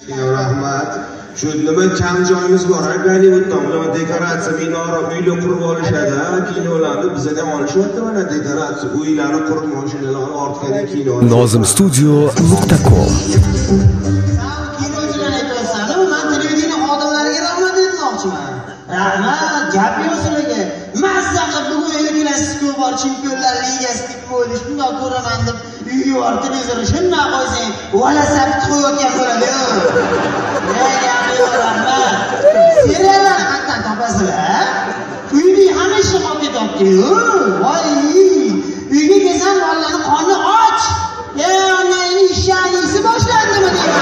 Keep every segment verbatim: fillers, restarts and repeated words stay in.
Rahmat. Shu nima kam joyimiz bor. Gollivudda mana dekoratsiya, minora, uylar qurib olishadi. Kinolarni bizga ham olishyapti mana dekoratsiya, uylarni qurib mashinalarni ortga kino. nozim studio nuqta com Kinochilar aytaysan, men televideniya xodimlariga rahmat aytmoqchiman. Rahmat, gap yo'q sizlarga. Mazza qilib bugun elliklasku bor chempionlar ligasi bo'lish, bundoq ko'raman deb uyga borib televizorni shunday qo'ysang, vala sabit qo'yayotgan bo'ladi-ku. Rahmat. Seriallarni qatdan topasizlar? Uyni hamisha qolib ketyapti-ku. Voy, uyga kelsam bolalarning qoni och. Ya, onangning ishlanisi boshlandimi deyman.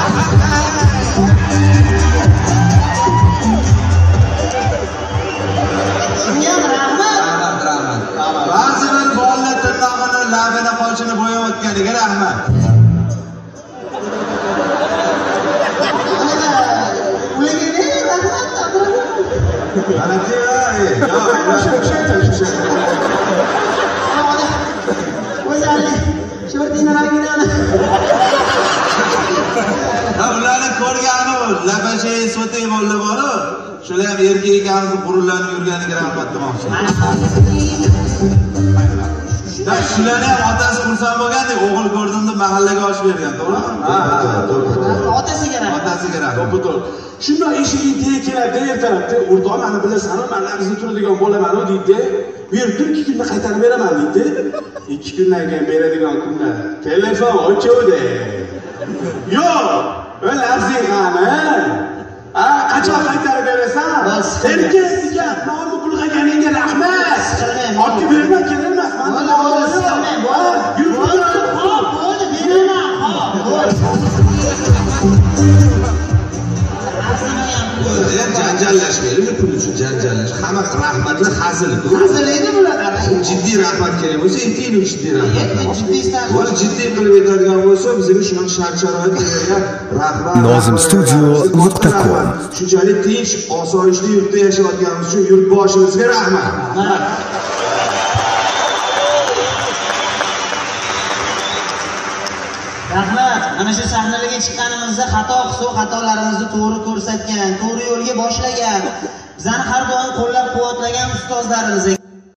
Ba'zi bir bolalar tirnog'ini, labini, qoshini bo'yayotganiga rahmat. Ana tiyay. Ya, o'sha o'sha o'sha. O'zali, shortinalargina. Ha, ularni ko'rgani bu, labashi sotay bolalar bor-ku. Shular ham erkak ekanimizni qurullanib yurganiga rahmat demoqchiman. Da shularni ham otasi xursand bo'lganda, o'g'il ko'rdimda mahallaga osh bergan, to'g'rimi? Ha, to'g'ri. Otasiga rahmat. Otasiga rahmat. To'g'ri. Shundoq eshigi keladi ertalabda, o'rtoq meni bilasan, mana bizni turadigan bo'laman-ku deydi. Bu yerda ikki kunda qaytarib beraman deydi. ikki kundan keyin beradigan kunlar. Telefon o'chuvdi. Yo'q, o'l arzing qani? Ha, qachon qaytarib berasan? Erkak degan nomi bulg'aganingga rahmat. Olib berma, kerak emas. Mana hozir. Yur, Hop, bo'ldi, beraman. Hop, bo'ldi. Janjallashmaylik, pul uchun janjallash. Hamma rahmatli hazil-ku. Hazil edi bular. Jiddiy rahmat kerak bo'lsa, aytaylik jiddiy rahmat. Jiddiy istab. Buni jiddiy qilib aytadigan bo'lsa, bizga shunaqa shart-sharoit bergan rahmat. nozim studio nuqta com Shunchalik tinch, osoyishta yurtda yashayotganimiz uchun yurtboshimizga rahmat. Rahmat. Mana shu sahnalarga chiqqanimizda xato qilsa, xatolarimizni to'g'ri ko'rsatgan, to'g'ri yo'lga boshlagan, bizani har doim qo'llab-quvvatlagan ustozlarimiz